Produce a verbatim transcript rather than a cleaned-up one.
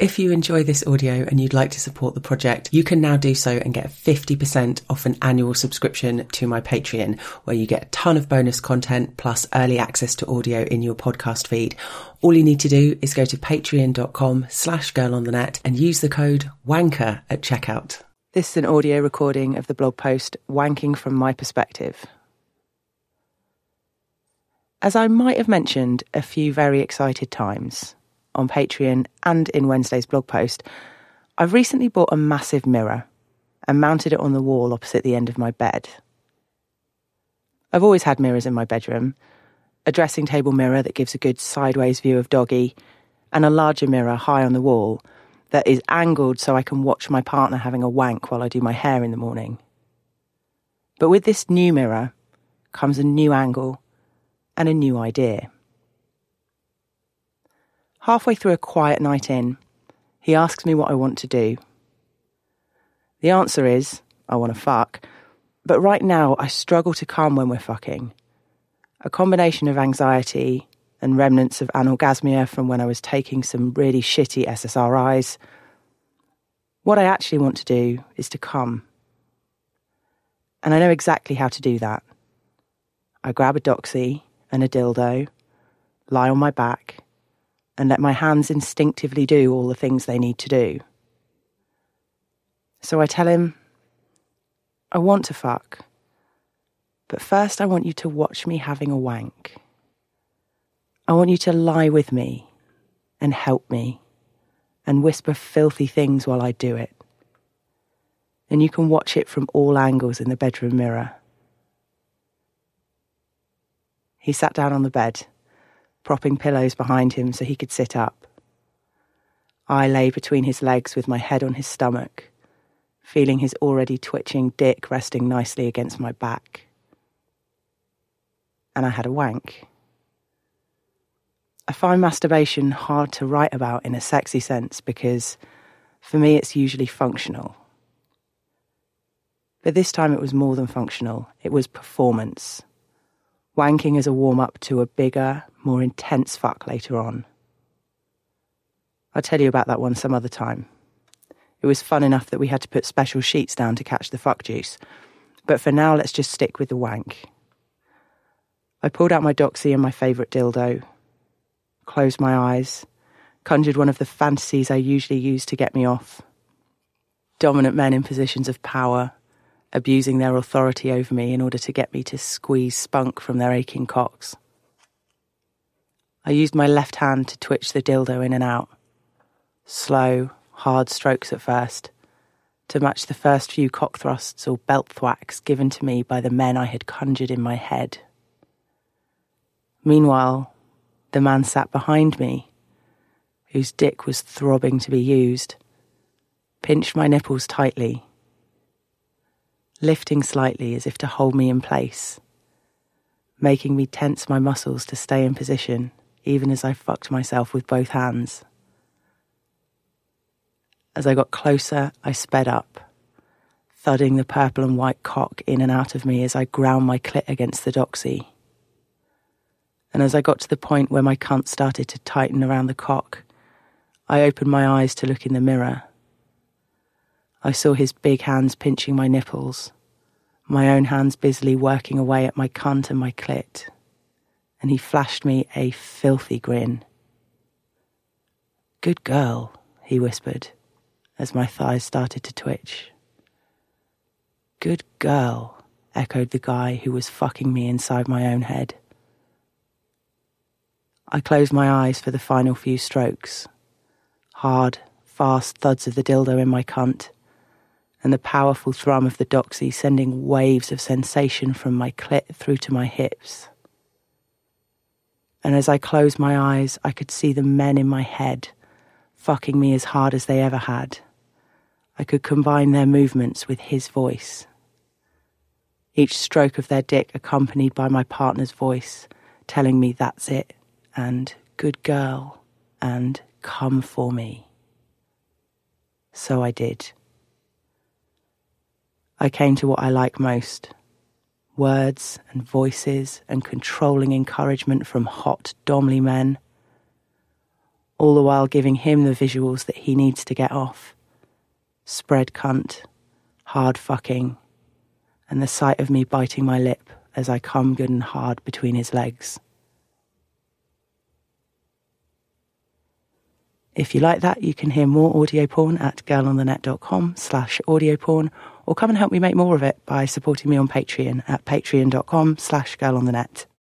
If you enjoy this audio and you'd like to support the project, you can now do so and get fifty percent off an annual subscription to my Patreon, where you get a ton of bonus content plus early access to audio in your podcast feed. All you need to do is go to patreon.com slash girl on the net and use the code WANKER at checkout. This is an audio recording of the blog post Wanking from My Perspective. As I might have mentioned a few very excited times on Patreon and in Wednesday's blog post, I've recently bought a massive mirror and mounted it on the wall opposite the end of my bed. I've always had mirrors in my bedroom, a dressing table mirror that gives a good sideways view of Doggy, and a larger mirror high on the wall that is angled so I can watch my partner having a wank while I do my hair in the morning. But with this new mirror comes a new angle and a new idea. Halfway through a quiet night in, he asks me what I want to do. The answer is, I want to fuck, but right now I struggle to come when we're fucking. A combination of anxiety and remnants of anorgasmia from when I was taking some really shitty S S R Is. What I actually want to do is to come. And I know exactly how to do that. I grab a doxy and a dildo, lie on my back, and let my hands instinctively do all the things they need to do. So I tell him, I want to fuck, but first I want you to watch me having a wank. I want you to lie with me and help me and whisper filthy things while I do it. And you can watch it from all angles in the bedroom mirror. He sat down on the bed, propping pillows behind him so he could sit up. I lay between his legs with my head on his stomach, feeling his already twitching dick resting nicely against my back. And I had a wank. I find masturbation hard to write about in a sexy sense because, for me, it's usually functional. But this time it was more than functional. It was performance. Wanking as a warm-up to a bigger, more intense fuck later on. I'll tell you about that one some other time. It was fun enough that we had to put special sheets down to catch the fuck juice. But for now, let's just stick with the wank. I pulled out my doxy and my favourite dildo, closed my eyes, conjured one of the fantasies I usually use to get me off. Dominant men in positions of power, abusing their authority over me in order to get me to squeeze spunk from their aching cocks. I used my left hand to twitch the dildo in and out. Slow, hard strokes at first, to match the first few cock thrusts or belt thwacks given to me by the men I had conjured in my head. Meanwhile, the man sat behind me, whose dick was throbbing to be used, pinched my nipples tightly, lifting slightly as if to hold me in place, making me tense my muscles to stay in position, even as I fucked myself with both hands. As I got closer, I sped up, thudding the purple and white cock in and out of me as I ground my clit against the doxy. And as I got to the point where my cunt started to tighten around the cock, I opened my eyes to look in the mirror. I saw his big hands pinching my nipples, my own hands busily working away at my cunt and my clit, and he flashed me a filthy grin. "Good girl," he whispered, as my thighs started to twitch. "Good girl," echoed the guy who was fucking me inside my own head. I closed my eyes for the final few strokes. Hard, fast thuds of the dildo in my cunt, and the powerful thrum of the doxy sending waves of sensation from my clit through to my hips. And as I closed my eyes, I could see the men in my head fucking me as hard as they ever had. I could combine their movements with his voice. Each stroke of their dick accompanied by my partner's voice, telling me that's it, and good girl, and come for me. So I did. I came to what I like most. Words and voices and controlling encouragement from hot, domly men. all the while giving him the visuals that he needs to get off. Spread cunt, hard fucking, and the sight of me biting my lip as I come good and hard between his legs. If you like that, you can hear more audio porn at girlonthenet.com slash audio porn, or come and help me make more of it by supporting me on Patreon at patreon.com slash girlonthenet.